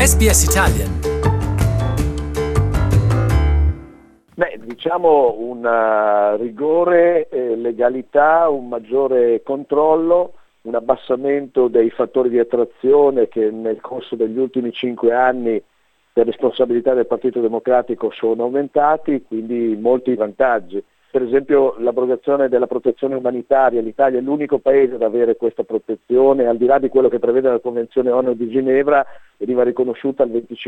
SBS Italian. Diciamo un rigore, legalità, un maggiore controllo, un abbassamento dei fattori di attrazione che nel corso degli ultimi 5 anni per responsabilità del Partito Democratico sono aumentati, quindi molti vantaggi. Per esempio l'abrogazione della protezione umanitaria, l'Italia è l'unico paese ad avere questa protezione, al di là di quello che prevede la Convenzione ONU di Ginevra, veniva riconosciuta al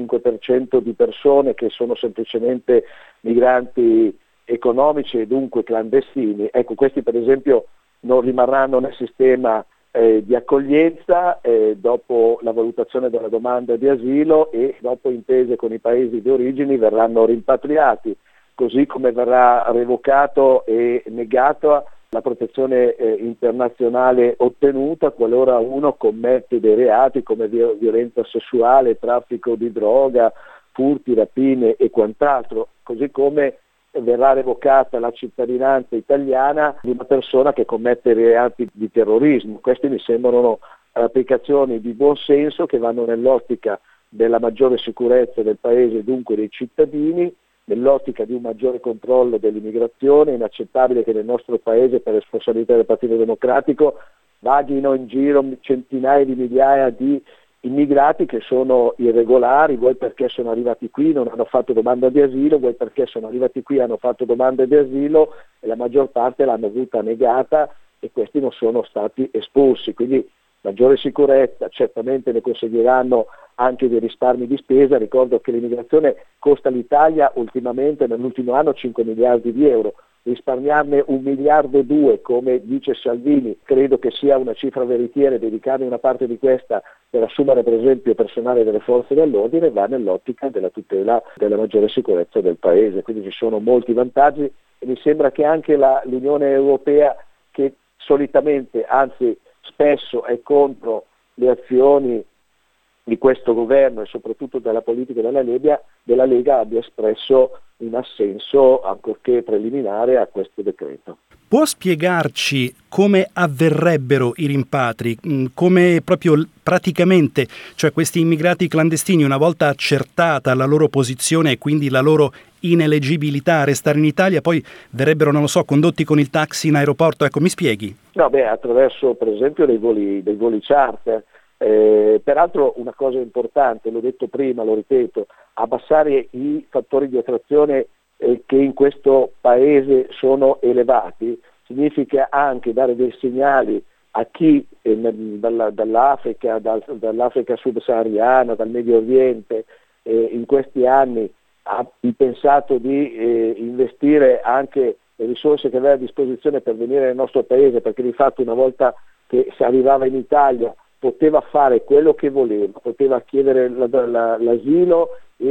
25% di persone che sono semplicemente migranti economici e dunque clandestini. Ecco, questi per esempio non rimarranno nel sistema di accoglienza dopo la valutazione della domanda di asilo e dopo intese con i paesi di origine verranno rimpatriati, così come verrà revocato e negata la protezione internazionale ottenuta qualora uno commette dei reati come violenza sessuale, traffico di droga, furti, rapine e quant'altro, così come verrà revocata la cittadinanza italiana di una persona che commette reati di terrorismo. Queste mi sembrano applicazioni di buon senso che vanno nell'ottica della maggiore sicurezza del paese e dunque dei cittadini, nell'ottica di un maggiore controllo dell'immigrazione. È inaccettabile che nel nostro paese, per responsabilità del Partito Democratico, vaghino in giro centinaia di migliaia di immigrati che sono irregolari, vuoi perché sono arrivati qui, non hanno fatto domanda di asilo, vuoi perché sono arrivati qui, hanno fatto domanda di asilo e la maggior parte l'hanno avuta negata e questi non sono stati espulsi. Quindi maggiore sicurezza, certamente ne conseguiranno anche dei risparmi di spesa. Ricordo che l'immigrazione costa all'Italia ultimamente nell'ultimo anno 5 miliardi di euro, risparmiarne 1,2 miliardi come dice Salvini, credo che sia una cifra veritiera. Dedicarne una parte di questa per assumere per esempio personale delle forze dell'ordine va nell'ottica della tutela della maggiore sicurezza del paese, quindi ci sono molti vantaggi e mi sembra che anche l'Unione Europea, che solitamente, anzi spesso è contro le azioni di questo governo e soprattutto della politica della Lega abbia espresso un assenso, ancorché preliminare, a questo decreto. Può spiegarci come avverrebbero i rimpatri, come proprio praticamente, cioè questi immigrati clandestini, una volta accertata la loro posizione e quindi la loro ineleggibilità a restare in Italia, poi verrebbero, non lo so, condotti con il taxi in aeroporto? Ecco, mi spieghi. No, attraverso per esempio dei voli charter. Peraltro una cosa importante, l'ho detto prima, lo ripeto, abbassare i fattori di attrazione che in questo paese sono elevati significa anche dare dei segnali a chi dall'Africa subsahariana, dal Medio Oriente in questi anni ha pensato di investire anche le risorse che aveva a disposizione per venire nel nostro paese, perché di fatto una volta che si arrivava in Italia poteva fare quello che voleva, poteva chiedere l'asilo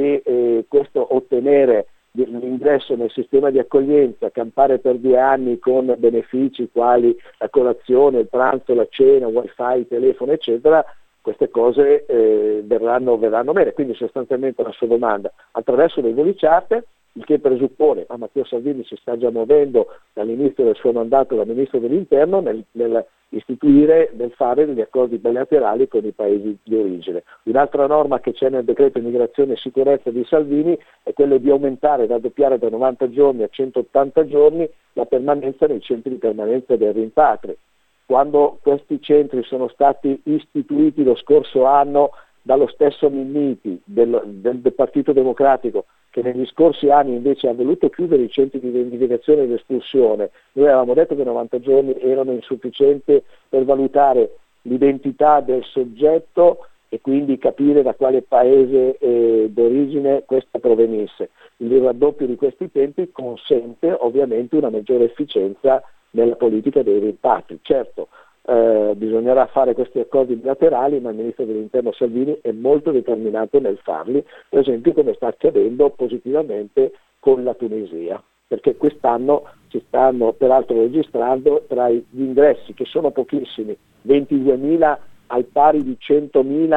e questo ottenere l'ingresso nel sistema di accoglienza, campare per 2 anni con benefici quali la colazione, il pranzo, la cena, wifi, il telefono eccetera. Queste cose verranno bene, quindi sostanzialmente la sua domanda attraverso dei voli charter, il che presuppone, ma Matteo Salvini si sta già muovendo dall'inizio del suo mandato da Ministro dell'Interno nel istituire, nel fare degli accordi bilaterali con i paesi di origine. Un'altra norma che c'è nel decreto immigrazione e sicurezza di Salvini è quello di aumentare, raddoppiare da 90 giorni a 180 giorni la permanenza nei centri di permanenza del rimpatrio. Quando questi centri sono stati istituiti lo scorso anno dallo stesso Minniti del Partito Democratico, che negli scorsi anni invece ha voluto chiudere i centri di identificazione ed espulsione, noi avevamo detto che 90 giorni erano insufficienti per valutare l'identità del soggetto e quindi capire da quale paese d'origine questo provenisse. Il raddoppio di questi tempi consente ovviamente una maggiore efficienza nella politica dei rimpatri. Certo, bisognerà fare questi accordi bilaterali, ma il Ministro dell'Interno Salvini è molto determinato nel farli, per esempio come sta accadendo positivamente con la Tunisia, perché quest'anno si stanno peraltro registrando tra gli ingressi, che sono pochissimi, 22.000 al pari di 100.000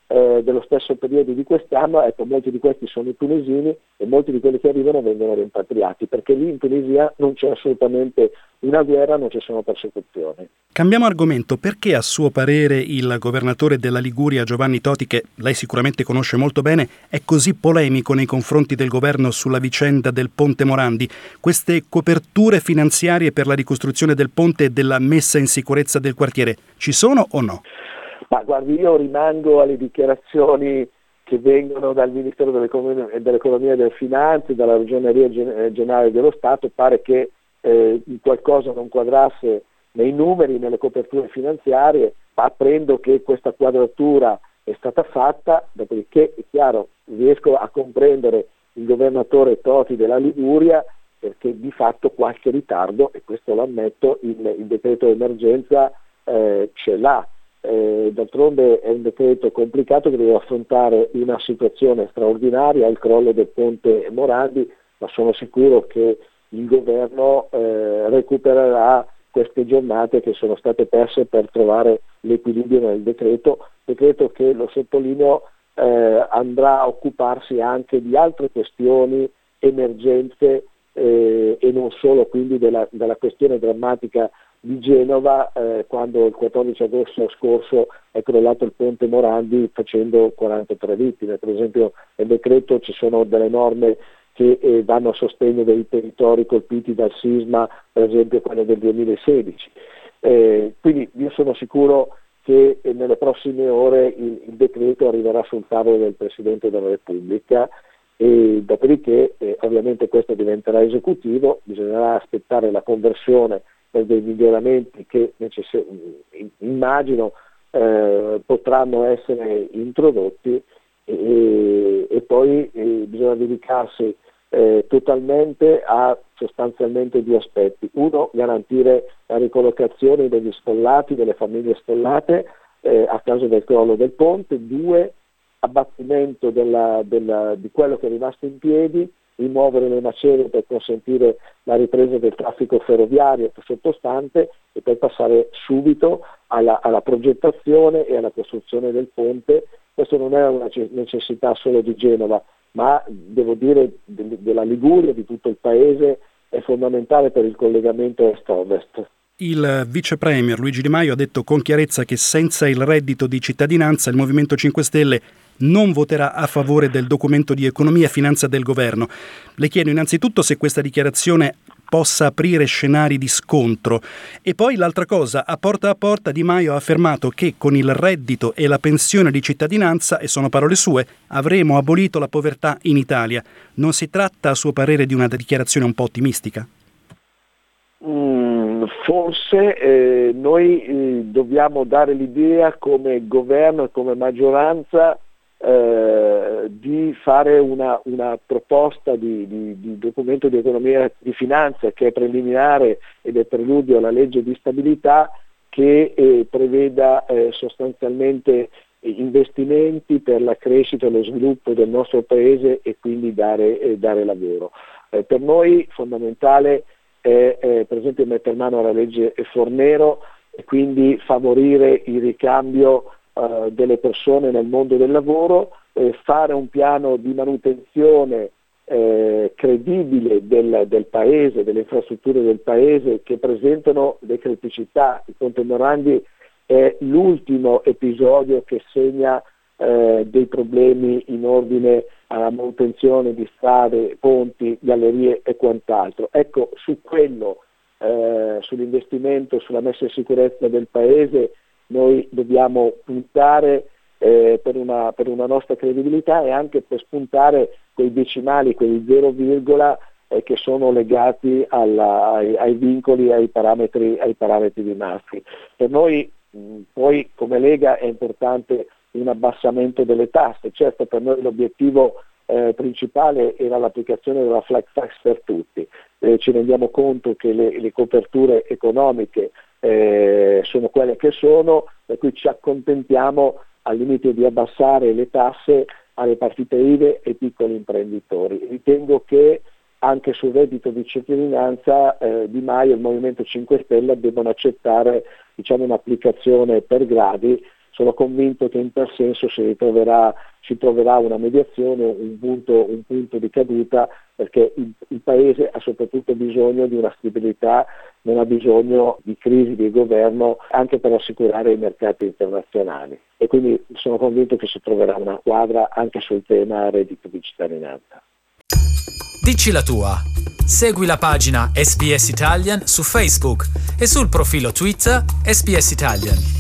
dello stesso periodo di quest'anno, ecco, molti di questi sono tunisini e molti di quelli che arrivano vengono rimpatriati, perché lì in Tunisia non c'è assolutamente una guerra, non ci sono persecuzioni. Cambiamo argomento. Perché a suo parere il governatore della Liguria Giovanni Toti, che lei sicuramente conosce molto bene, è così polemico nei confronti del governo sulla vicenda del ponte Morandi? Queste coperture finanziarie per la ricostruzione del ponte e della messa in sicurezza del quartiere ci sono o no? Ma guardi, io rimango alle dichiarazioni che vengono dal Ministero dell'Economia e delle Finanze, dalla Ragioneria Generale dello Stato. Pare che qualcosa non quadrasse nei numeri, nelle coperture finanziarie, ma apprendo che questa quadratura è stata fatta, dopodiché è chiaro, riesco a comprendere il governatore Toti della Liguria, perché di fatto qualche ritardo, e questo lo ammetto, il decreto d'emergenza ce l'ha. D'altronde è un decreto complicato che deve affrontare una situazione straordinaria, il crollo del ponte Morandi, ma sono sicuro che il governo recupererà queste giornate che sono state perse per trovare l'equilibrio nel decreto che, lo sottolineo, andrà a occuparsi anche di altre questioni, emergenze, e non solo quindi della questione drammatica di Genova, quando il 14 agosto scorso è crollato il ponte Morandi facendo 43 vittime. Per esempio nel decreto ci sono delle norme che vanno a sostegno dei territori colpiti dal sisma, per esempio quello del 2016. Quindi io sono sicuro che nelle prossime ore il decreto arriverà sul tavolo del Presidente della Repubblica, e dopodiché ovviamente questo diventerà esecutivo, bisognerà aspettare la conversione per dei miglioramenti che immagino potranno essere introdotti, e poi bisogna dedicarsi totalmente a sostanzialmente due aspetti: uno, garantire la ricollocazione degli sfollati, delle famiglie sfollate a causa del crollo del ponte; due, abbattimento di quello che è rimasto in piedi, rimuovere le macerie per consentire la ripresa del traffico ferroviario sottostante, e poi passare subito alla progettazione e alla costruzione del ponte. Questo non è una necessità solo di Genova, ma devo dire della Liguria, di tutto il paese, è fondamentale per il collegamento est-ovest. Il vice premier Luigi Di Maio ha detto con chiarezza che senza il reddito di cittadinanza il Movimento 5 Stelle non voterà a favore del documento di economia e finanza del governo. Le chiedo innanzitutto se questa dichiarazione possa aprire scenari di scontro. E poi l'altra cosa, a porta Di Maio ha affermato che con il reddito e la pensione di cittadinanza, e sono parole sue, avremo abolito la povertà in Italia. Non si tratta, a suo parere, di una dichiarazione un po' ottimistica? Forse noi dobbiamo dare l'idea come governo e come maggioranza di fare una proposta di documento di economia e di finanza che è preliminare ed è preludio alla legge di stabilità, che preveda sostanzialmente investimenti per la crescita e lo sviluppo del nostro paese, e quindi dare lavoro. Per noi fondamentale è per esempio mettere mano alla legge Fornero e quindi favorire il ricambio delle persone nel mondo del lavoro, fare un piano di manutenzione credibile del paese, delle infrastrutture del paese che presentano le criticità. Il ponte Morandi è l'ultimo episodio che segna dei problemi in ordine alla manutenzione di strade, ponti, gallerie e quant'altro. Ecco, su quello, sull'investimento, sulla messa in sicurezza del paese, noi dobbiamo puntare per una nostra credibilità, e anche per spuntare quei decimali, quei 0, che sono legati ai vincoli, ai parametri di Maastricht. Per noi poi come Lega è importante un abbassamento delle tasse. Certo, per noi l'obiettivo principale era l'applicazione della flat tax per tutti. Ci rendiamo conto che le coperture economiche sono quelle che sono, per cui ci accontentiamo al limite di abbassare le tasse alle partite IVA e ai piccoli imprenditori. Ritengo che anche sul reddito di cittadinanza Di Maio e il Movimento 5 Stelle debbano accettare un'applicazione per gradi, sono convinto che in tal senso si troverà una mediazione, un punto di caduta, perché il Paese ha soprattutto bisogno di una stabilità, non ha bisogno di crisi di governo, anche per assicurare i mercati internazionali. E quindi sono convinto che si troverà una quadra anche sul tema reddito di cittadinanza. Dici la tua. Segui la pagina SBS Italian su Facebook e sul profilo Twitter SBS Italian.